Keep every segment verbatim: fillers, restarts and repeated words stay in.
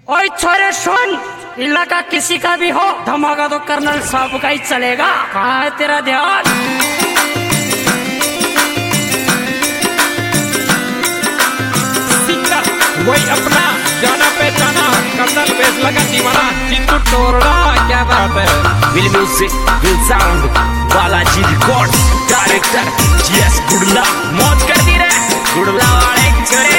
ओए छोरे सुन, इलाका किसी का भी हो, धमाका तो कर्नल साहब का ही चलेगा। कहाँ है तेरा ध्यान? वही अपना जाना पहचाना कर्नल बेस लगा दीवाना चित्तू टोरडा। क्या बात है? Will music will sound Balaji records director G S Gudla मौज कर दी रे गुडला वाले छोरे।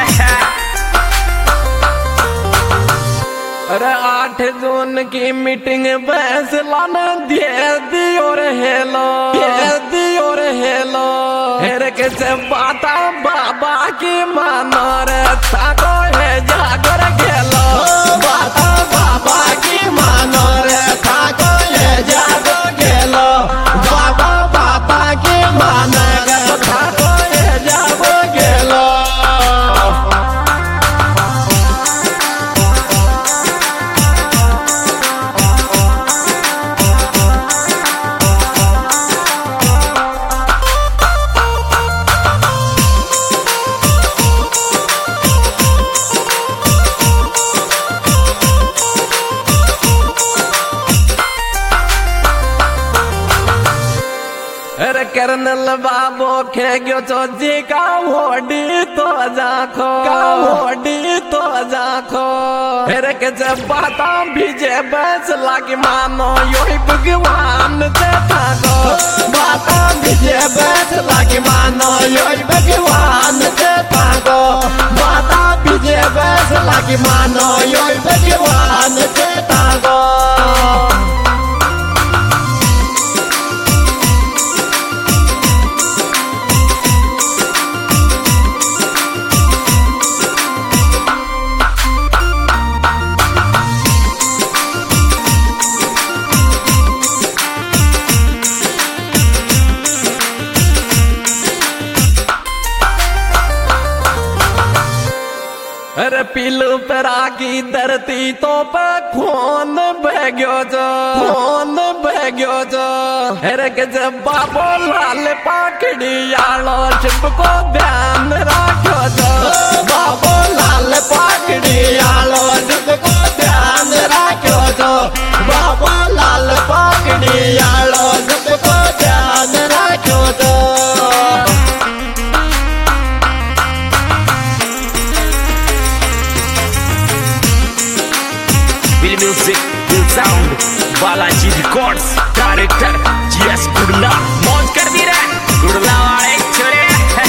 अरे आठ जून की मीटिंग बहस लाना दिए दी और हेलो दी और हेलो हेरे के से बाता बाबा की मानो रे ताको है जागर गेलो बाता बाबा की मानो रे ताको है जागर गेलो बाबा बाबा की मानो रे ताको है जागर गेलो। अरे कर्नल बाबू खे गयो तो जी का होडी तो जाखो का होडी तो जाखो अरे के जब बाता भीजे बस लागी मानो योही भगवान से थाको बाता भीजे बस लागी मानो योही भगवान से थाको बाता भीजे बस लागी मानो योही भगवान से थाको। अरे पीलू पर आगी धरती तो पे खून बह गयो जो खून बह गयो जो अरे के जब बाबो लाल पाकड़ी आलो सबको ध्यान रखो जो बाबो लाल पाकड़ी आलो सबको ध्यान रखो जो बाबो लाल पाकड़ी आलो सबको ध्यान रखो जो। Will music will sound Balaji records director G S Gudla मौज कर दी रे गुडला वाले छोरे।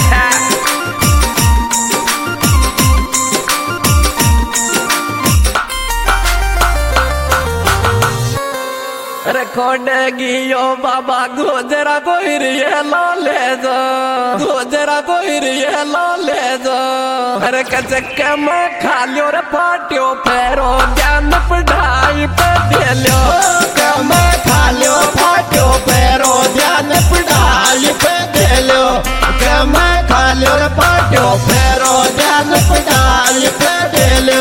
अरे खोडेगियो बाबा गोजरा कोई रिये लो ले जो गोजरा कोई रिये लो ले जो अरे कचके में खा लियो रे पाटियो फेरो ध्यान पढ़ाई पे दे लियो कम खा लियो पाटियो फेरो ध्यान पढ़ाई पे दे लियो कम खा लियो रे पाटियो फेरो ध्यान पढ़ाई पे दे लियो।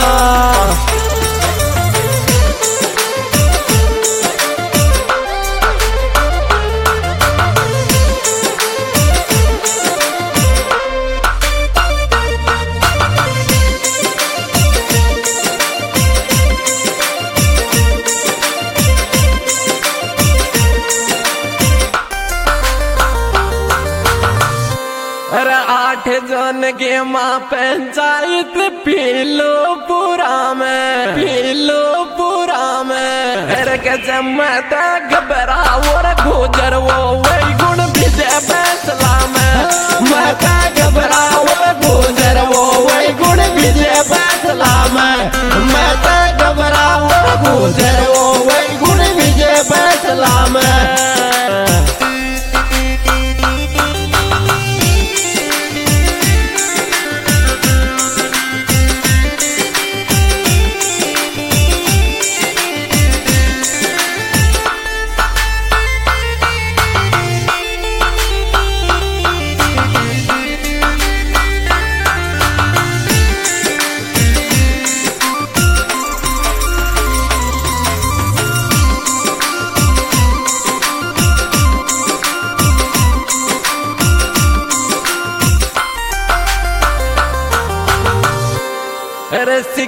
अरे आठ जन के माँ पंचायत पीलूपुरा में पीलूपुरा में अरे के जमत घबरा और गुजर वो वही गुण विजय फैसला में मत घबरा और गुजर वो वही गुण विजय फैसला में मत घबरा और गुजर वो वही गुण विजय फैसला में।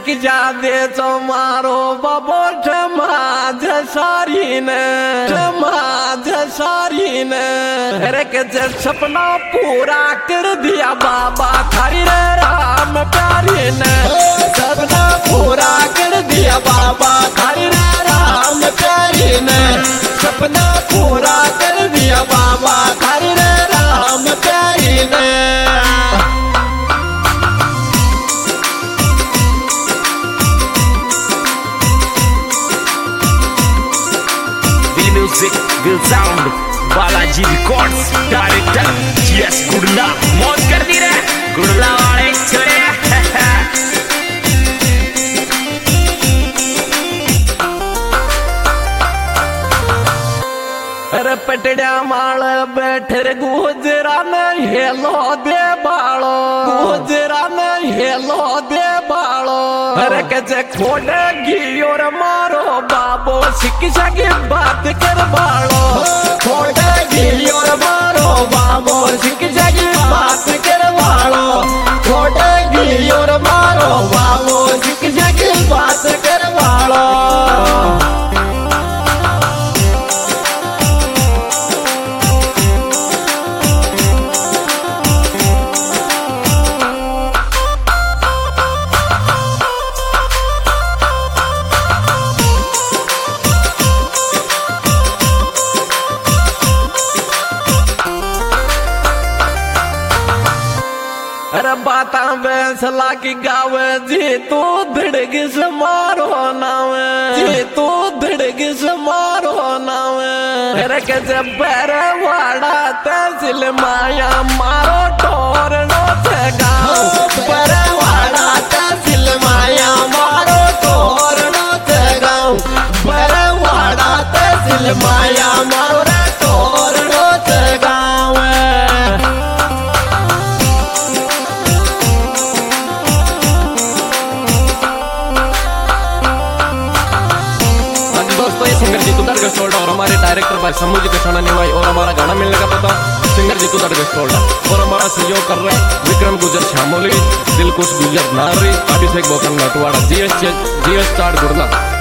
सीख जा दे तो मारो बाबो समाज सारी ने समाज सारी ने अरे के जब सपना पूरा कर दिया बाबा थारी रे राम प्यारी ने सपना पूरा कर दिया बाबा थारी रे राम प्यारी ने सपना पूरा कर दिया बाबा थारी रे राम प्यारी ने Music will sound Balaji records director G S Gudla मौज कर दी रे गुड़ला वाले छोरे अरे पटड़ा माल बैठे गुजरा नहीं हेलो दे बालो गुजरा नहीं हेलो दे बालो अरे कचे खोड़ेगी और मारो बाबो शिक्षा की बात कर बालो खोड़ेगी और मारो बाबो शिक्षा की बात कर बालो खोड़ेगी और मारो बाबो शिक्षा की बात कर बालो अरे बाता बैसला की गावे जी तू धड़ग समारो नावे जी तू धड़ग समारो नावे अरे के जब पैर वाड़ा तहसील माया मारो टोर नो से गाँव पैर वाड़ा तहसील माया मारो टोर नो से गाँव पैर वाड़ा तहसील माया मारो रे टोर नो से गाँव सिंगर जीतू दरगस्टोल्डा और हमारे डायरेक्टर भाई समूह जी कसाना निवाई और हमारा गाना मिलने का पता सिंगर जीतू दरगस्टोल्डा और हमारा सहयोग कर रहे हैं विक्रम गुजर शामोली दिलकुश गुजर नारी अभिषेक बोकन नटवाड़ा जीएस जीएस स्टार गुड़ला।